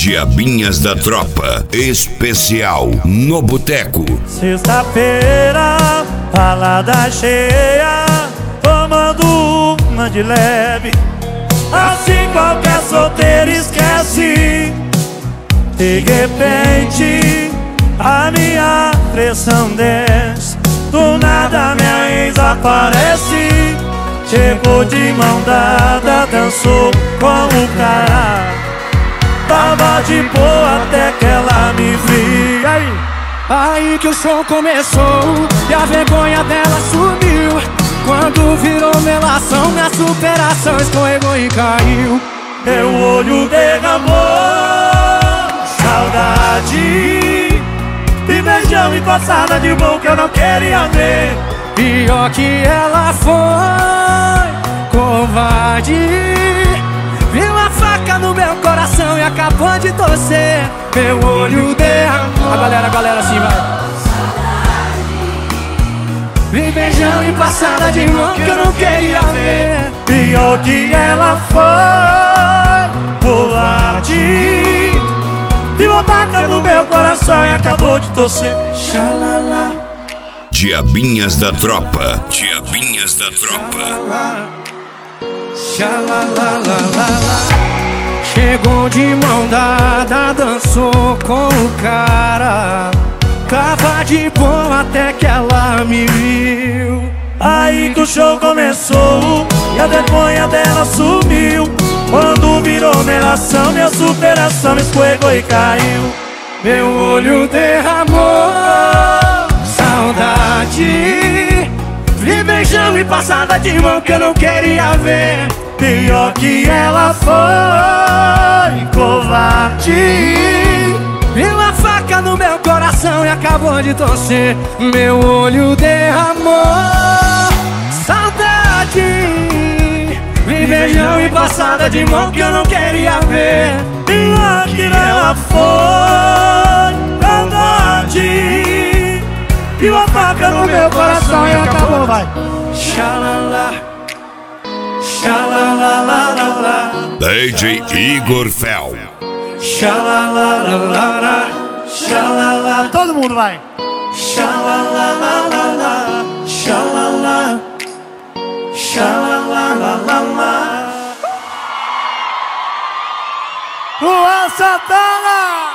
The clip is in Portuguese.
Diabinhas da Tropa, especial no Boteco. Sexta-feira, balada cheia, tomando uma de leve. Assim qualquer solteiro esquece. De repente, a minha pressão desce. Do nada minha ex aparece. Chegou de mão dada, dançou com o cara. Tava de boa até que ela me viu. Aí que o show começou e a vergonha dela sumiu. Quando virou melação, minha superação escorregou e caiu. Meu olho derramou saudade e beijão e coçada de mão que eu não queria ver. Pior que ela foi covarde. Viu a faca no meu coração e acabou de torcer. Meu olho derramou. A galera assim vai. Vi beijão e passada de mão que eu não queria ver. Pior que ela foi covarde. Viu a faca no meu coração e acabou de torcer. Xalala. Diabinhas da Tropa, Diabinhas da Tropa. Chegou de mão dada, dançou com o cara. Tava de boa até que ela me viu. Aí que o show começou e a vergonha dela sumiu. Quando virou melação, minha superação escorregou e caiu. Meu olho derramou saudade. Vi beijão e passada de mão que eu não queria ver. Pior que ela foi covarde. Viu a faca no meu coração e acabou de torcer. Meu olho derramou saudade. Vi beijão e passada de mão que eu não queria ver. Pior que ela foi covarde. Viu a faca no meu coração e acabou, vai. Xalala, xalalalala. DJ Igor Fel. Xalalalala, xalala. Todo mundo vai. Xalalalala, xalala, xalalalala. Luan Santana!